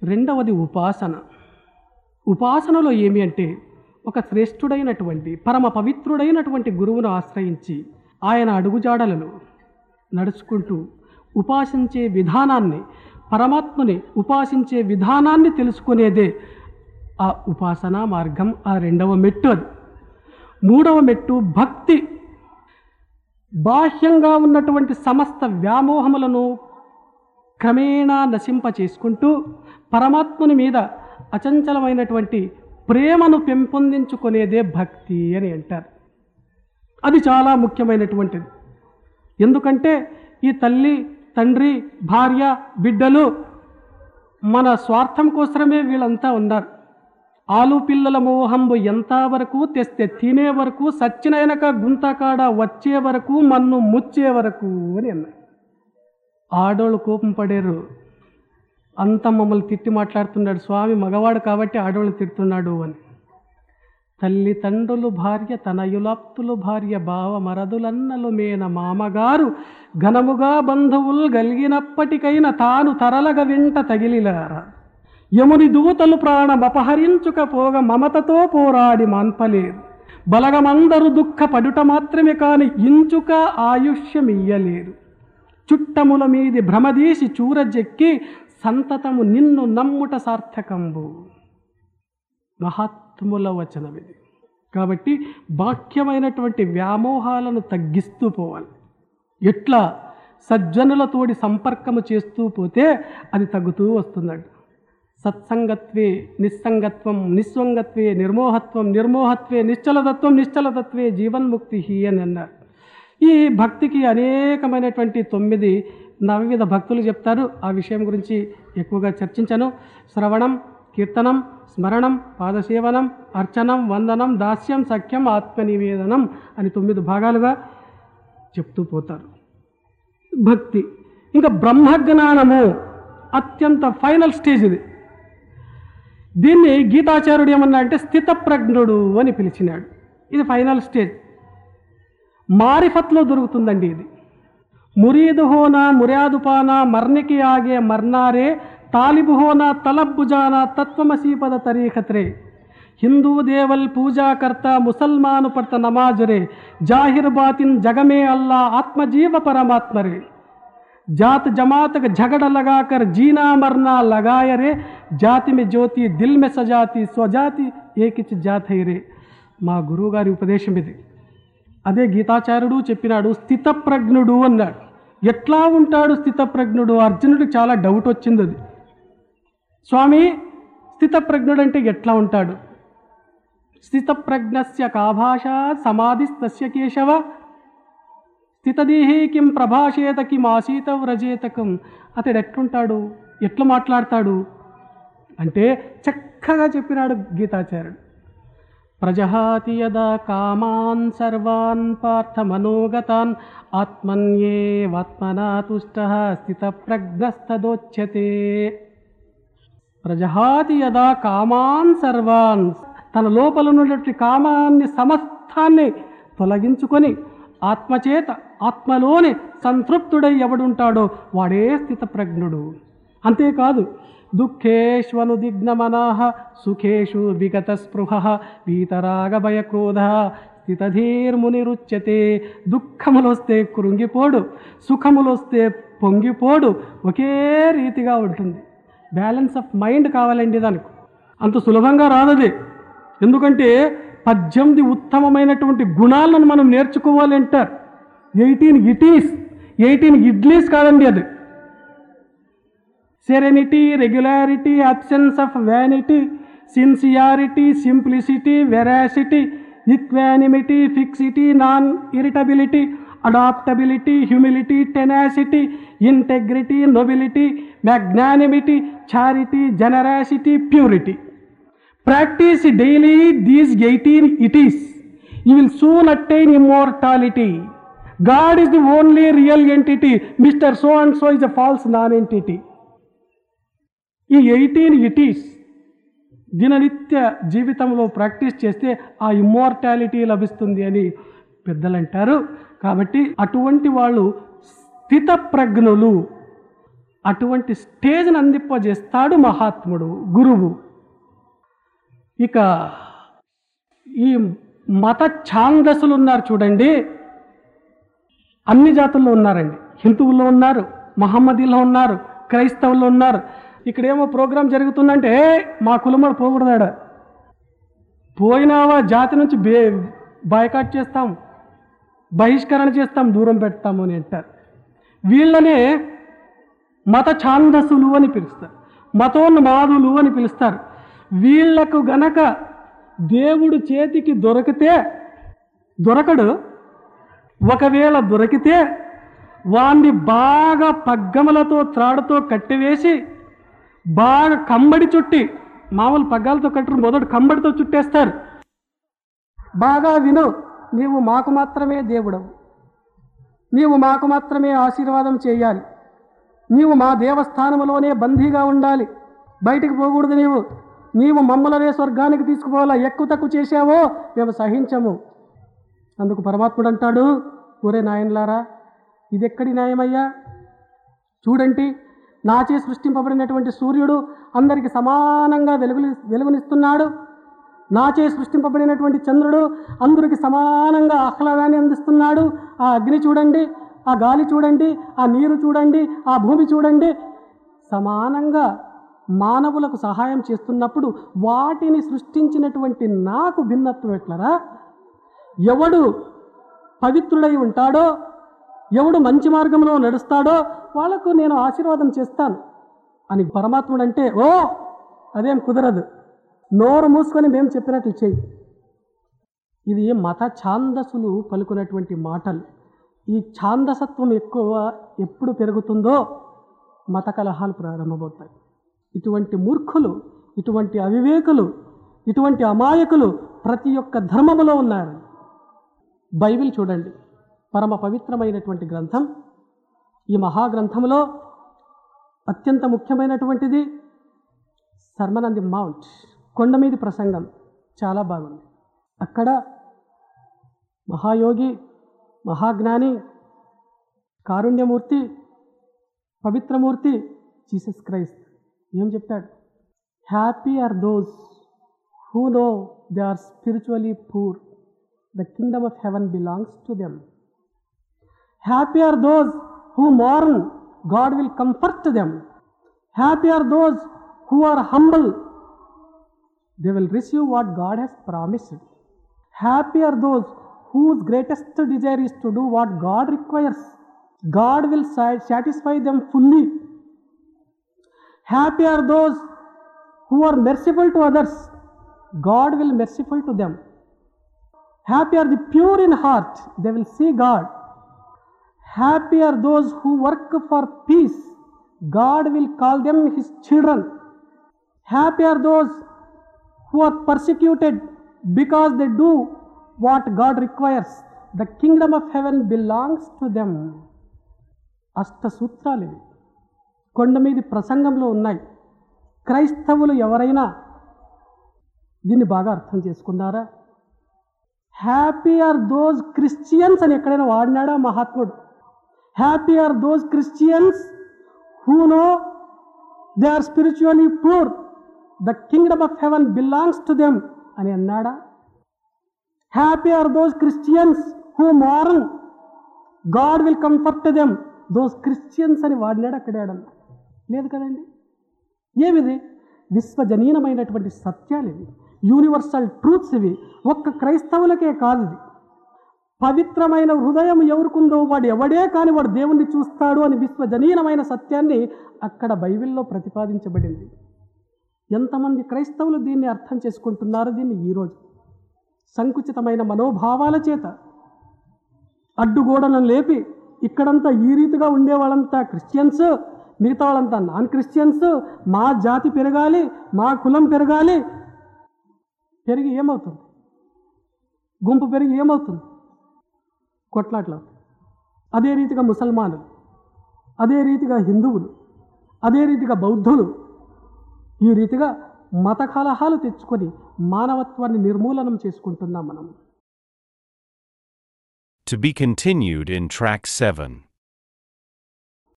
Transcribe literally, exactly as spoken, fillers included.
రెండవది ఉపాసన. ఉపాసనలో ఏమి అంటే ఒక శ్రేష్ఠుడైనటువంటి పరమ పవిత్రుడైనటువంటి గురువును ఆశ్రయించి ఆయన అడుగుజాడలను నడుచుకుంటూ ఉపాసించే విధానాన్ని, పరమాత్మని ఉపాసించే విధానాన్ని తెలుసుకునేదే ఆ ఉపాసనా మార్గం. ఆ రెండవ మెట్టు అది. మూడవ మెట్టు భక్తి. బాహ్యంగా ఉన్నటువంటి సమస్త వ్యామోహములను క్రమేణా నశింప చేసుకుంటూ పరమాత్ముని మీద అచంచలమైనటువంటి ప్రేమను పెంపొందించుకునేదే భక్తి అని అంటారు. అది చాలా ముఖ్యమైనటువంటిది. ఎందుకంటే ఈ తల్లి, తండ్రి, భార్య, బిడ్డలు మన స్వార్థం కోసమే వీళ్ళంతా ఉన్నారు. ఆలు పిల్లల మోహంబు ఎంతవరకు తెస్తే తినే వరకు, సచ్చినైనక గుంతకాడ వచ్చే వరకు, మన్ను ముచ్చే వరకు అని అన్నారు. ఆడోళ్ళు కోపం పడారు. అంత మమ్మల్ని తిట్టి మాట్లాడుతున్నాడు స్వామి, మగవాడు కాబట్టి ఆడోళ్ళు తిడుతున్నాడు అని. తల్లి తండ్రులు భార్య, తనయులాప్తులు భార్య, బావ మరదులన్నలు మేన మామగారు, ఘనముగా బంధువులు గలిగినప్పటికైనా తాను తరలగ వెంట తగిలిలారా, యముని దూతలు ప్రాణం అపహరించుకపోగా మమతతో పోరాడి మాన్పలేరు, బలగమందరు దుఃఖ పడుట మాత్రమే కాని ఇంచుక ఆయుష్యమియ్యలేరు, చుట్టముల మీది భ్రమదీసి చూరజెక్కి సంతతము నిన్ను నమ్ముట సార్థకంబు. మహాత్ముల వచనం ఇది. కాబట్టి బాహ్యమైనటువంటి వ్యామోహాలను తగ్గిస్తూ పోవాలి. ఎట్లా సజ్జనులతోటి సంపర్కము చేస్తూ పోతే అది తగ్గుతూ వస్తుందండి. సత్సంగత్వే నిస్సంగత్వం, నిస్వంగత్వే నిర్మోహత్వం, నిర్మోహత్వే నిశ్చలతత్వం, నిశ్చలతత్వే జీవన్ముక్తి అని అన్నారు. ఈ భక్తికి అనేకమైనటువంటి తొమ్మిది నవవిధ భక్తులు చెప్తారు. ఆ విషయం గురించి ఎక్కువగా చర్చించను. శ్రవణం, కీర్తనం, స్మరణం, పాదసేవనం, అర్చనం, వందనం, దాస్యం, సఖ్యం, ఆత్మనివేదనం అని తొమ్మిది భాగాలుగా చెప్తూ పోతారు భక్తి. ఇంకా బ్రహ్మజ్ఞానము అత్యంత ఫైనల్ స్టేజ్ ఇది. దీన్ని గీతాచార్యుడు ఏమన్నా అంటే స్థితప్రజ్ఞుడు అని పిలిచినాడు. ఇది ఫైనల్ స్టేజ్. మారిఫత్లో దొరుకుతుందండి ఇది. మురీదు హోనా ముర్యాదుపానా మర్నికి ఆగే మర్నారే, తాలిబు హోనా తలబ్బుజానా తత్వమసీపద తరీఖత్రే, హిందూ దేవల్ పూజాకర్త ముసల్మాను పర్త నమాజరే, జాహిర్ బాతిన్ జగమే అల్లా ఆత్మజీవ పరమాత్మరే, जात जमात का झगड़ा लगाकर जीना मरना लगाए रे, जाति में ज्योति दिल में सजाती स्वजाति एक जात है रे. మా గురువు గారి ఉపదేశం ఇది. అదే గీతాచార్యుడు చెప్పినాడు స్థితప్రజ్ఞుడు అన్నాడు. ఎట్లా ఉంటాడు స్థితప్రజ్ఞుడు? అర్జునుడికి చాలా డౌట్ వచ్చింది. అది స్వామి స్థితప్రజ్ఞుడు అంటే ఎట్లా ఉంటాడు? స్థితప్రజ్ఞస్య కా భాష సమాధిస్తస్య కేశవ, స్థితదేహే కిం ప్రభాషేత కిం ఆసీత వ్రజేతకం. అతడు ఎట్లుంటాడు, ఎట్లా మాట్లాడతాడు అంటే చక్కగా చెప్పినాడు గీతాచార్యుడు. ప్రజహాతి యదా కామాన్ సర్వాన్ పార్థ మనోగతాన్ ఆత్మన్యేవాత్మనా తుష్టః స్థితప్రజ్ఞస్తదోచ్యతే. ప్రజహాతి యదా కామాన్ సర్వాన్, తన లోపల ఉన్నటువంటి కామాన్ని సమస్తాన్ని తొలగించుకొని ఆత్మచేత ఆత్మలోనే సంతృప్తుడై ఎవడుంటాడో వాడే స్థితప్రజ్ఞుడు. అంతేకాదు దుఃఖేష్వనుదిగ్నమనః సుఖేషు విగత స్పృహః వీతరాగ భయక్రోధ స్థితధీర్మునిరుచ్యతే. దుఃఖములొస్తే కృంగిపోడు, సుఖములొస్తే పొంగిపోడు, ఒకే రీతిగా ఉంటుంది. బ్యాలెన్స్ ఆఫ్ మైండ్ కావాలండి దానికి. అంత సులభంగా రాదది. ఎందుకంటే పద్దెనిమిది ఉత్తమమైనటువంటి గుణాలను మనం నేర్చుకోవాలి అంటారు. ఎయిటీన్ ఇటీస్, ఎయిటీన్ ఇడ్లీస్ కాదండి అది. Serenity, regularity, absence of vanity, sincerity, simplicity, veracity, equanimity, fixity, non irritability, adaptability, humility, tenacity, integrity, nobility, magnanimity, charity, generosity, purity. Practice daily these eighteen itis. You will soon attain immortality. God is the only real entity. Mister So and so is a false non-entity. ఈ eighteen ఇటీస్ దిననిత్య జీవితంలో practice చేస్తే ఆ immortality లభిస్తుంది అని పెద్దలు అంటారు. కాబట్టి అటువంటి వాళ్ళు స్థితప్రజ్ఞులు అటువంటి స్టేజ్ని అందింపజేస్తాడు మహాత్ముడు, గురువు. ఇక ఈ మత ఛాందసులు ఉన్నారు చూడండి, అన్ని జాతుల్లో ఉన్నారండి. హిందువుల్లో ఉన్నారు, మహమ్మదీలో ఉన్నారు, క్రైస్తవుల్లో ఉన్నారు. ఇక్కడేమో ప్రోగ్రాం జరుగుతుందంటే మా కులమడు పోకూడదాడ, పోయినావా జాతి నుంచి బే బాయ్కాట్ చేస్తాం, బహిష్కరణ చేస్తాం, దూరం పెడతాము అని అంటారు. వీళ్ళనే మత ఛాందసులు అని పిలుస్తారు, మతోన్మాదులు అని పిలుస్తారు. వీళ్లకు గనక దేవుడు చేతికి దొరికితే, దొరకడు, ఒకవేళ దొరికితే వాణ్ణి బాగా పగ్గములతో త్రాడుతో కట్టివేసి బాగా కంబడి చుట్టి, మామూలు పగ్గాలతో కట్టరు, మొదటి కంబడితో చుట్టేస్తారు. బాగా విను, నీవు మాకు మాత్రమే దేవుడవు, నీవు మాకు మాత్రమే ఆశీర్వాదం చేయాలి, నీవు మా దేవస్థానంలోనే బందీగా ఉండాలి, బయటికి పోకూడదు, నీవు నీవు మమ్మలనే స్వర్గానికి తీసుకుపోవాలా, ఎక్కువ తక్కువ చేశావో మేము సహించము. అందుకు పరమాత్ముడు అంటాడు, ఒరే నాయనలారా, ఇది ఎక్కడి న్యాయమయ్యా? చూడండి, నాచే సృష్టింపబడినటువంటి సూర్యుడు అందరికీ సమానంగా వెలుగుని వెలుగునిస్తున్నాడు, నాచే సృష్టింపబడినటువంటి చంద్రుడు అందరికి సమానంగా ఆహ్లాదాన్ని అందిస్తున్నాడు. ఆ అగ్ని చూడండి, ఆ గాలి చూడండి, ఆ నీరు చూడండి, ఆ భూమి చూడండి, సమానంగా మానవులకు సహాయం చేస్తున్నప్పుడు వాటిని సృష్టించినటువంటి నాకు భిన్నత్వం ఎట్లరా? ఎవడు పవిత్రుడై ఉంటాడో, ఎవడు మంచి మార్గంలో నడుస్తాడో వాళ్ళకు నేను ఆశీర్వాదం చేస్తాను అని పరమాత్ముడు అంటే, ఓ అదేం కుదరదు, నోరు మూసుకొని మేము చెప్పినట్లు చెయ్యి. ఇది మత ఛాందసులు పలుకున్నటువంటి మాటలు. ఈ ఛాందసత్వం ఎక్కువ ఎప్పుడు పెరుగుతుందో మత కలహాలు ప్రారంభమవుతాయి. ఇటువంటి మూర్ఖులు, ఇటువంటి అవివేకులు, ఇటువంటి అమాయకులు ప్రతి ఒక్క ధర్మములో ఉన్నారు. బైబిల్ చూడండి, పరమ పవిత్రమైనటువంటి గ్రంథం. ఈ మహాగ్రంథంలో అత్యంత ముఖ్యమైనటువంటిది సర్మన్ ఆన్ ది మౌంట్, కొండ మీది ప్రసంగం. చాలా బాగుంది. అక్కడ మహాయోగి, మహాజ్ఞాని, కారుణ్యమూర్తి, పవిత్రమూర్తి జీసస్ క్రైస్ట్ ఏం చెప్తాడు? Happy are those who know they are spiritually poor, the kingdom of heaven belongs to them. Happy are those who mourn, God will comfort them. Happy are those who are humble, they will receive what God has promised. Happy are those whose greatest desire is to do what God requires. God will satisfy them fully. Happy are those who are merciful to others, God will be merciful to them. Happy are the pure in heart, they will see God. Happy are those who work for peace, God will call them His children. Happy are those who are persecuted because they do what God requires, the kingdom of heaven belongs to them. అష్ట సూత్రాలు ఇవి కొండ మీది ప్రసంగంలో ఉన్నాయి. క్రైస్తవులు ఎవరైనా దీన్ని బాగా అర్థం చేసుకున్నారా? హ్యాపీ ఆర్ దోస్ క్రిస్టియన్స్ అని ఎక్కడైనా వాడినాడా మహాత్ముడు? Happy are those Christians who know they are spiritually poor, the kingdom of heaven belongs to them అని అన్నాడా? Happy are those Christians who mourn, God will comfort them, those Christians అని వాడినాడు అక్కడేడన్నా? లేదు కదండి. ఏమిది? విశ్వజనీనమైనటువంటి సత్యాలు ఇవి, యూనివర్సల్ ట్రూత్స్ ఇవి. ఒక్క క్రైస్తవులకే కాదు ఇది. పవిత్రమైన హృదయం ఎవరికుందో వాడు ఎవడే కానీ వాడు దేవుణ్ణి చూస్తాడు అని విశ్వజనీనమైన సత్యాన్ని అక్కడ బైబిల్లో ప్రతిపాదించబడింది. ఎంతమంది క్రైస్తవులు దీన్ని అర్థం చేసుకుంటున్నారు? దీన్ని ఈరోజు సంకుచితమైన మనోభావాల చేత అడ్డుగోడలను లేపి ఇక్కడంతా ఈ రీతిగా ఉండేవాళ్ళంతా క్రిస్టియన్స్, మిగతా వాళ్ళంతా నాన్ క్రిస్టియన్స్, మా జాతి పెరగాలి, మా కులం పెరగాలి. పెరిగి ఏమవుతుంది? గుంపు పెరిగి ఏమవుతుంది? కొట్లాట్లు. అదే రీతిగా ముసల్మానులు, అదే రీతిగా హిందువులు, అదే రీతిగా బౌద్ధులు ఈ రీతిగా మత కలహాలు తెచ్చుకొని మానవత్వాన్ని నిర్మూలనం చేసుకుంటున్నాం మనం. To be continued in track seven.